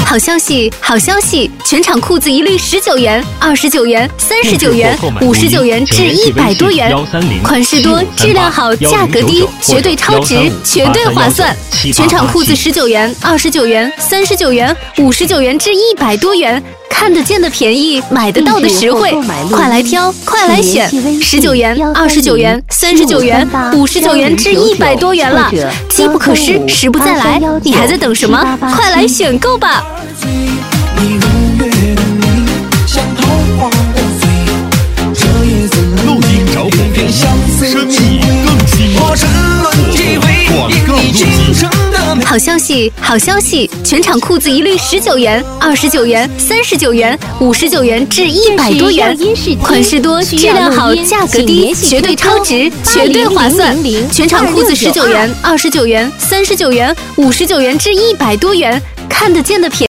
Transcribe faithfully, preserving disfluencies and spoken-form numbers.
好消息，好消息！全场裤子一律十九元、二十九元、三十九元、五十九元至一百多元，款式多，质量好，价格低，绝对超值，绝对划算！全场裤子十九元、二十九元、三十九元、五十九元至一百多元。看得见的便宜，买得到的实惠，快来挑，快来选！十九元、二十九元、三十九元、五十九元至一百多元了，机不可失，时不再来，你还在等什么？快来选购吧！ 路径找广告，生意更兴旺。广告路径。 好消息，好消息！全场裤子一律十九元、二十九元、三十九元、五十九元至一百多元，款式多，质量好，价格低，绝对超值，绝对划算！全场裤子十九元、二十九元、三十九元、五十九元至一百多元，看得见的便宜。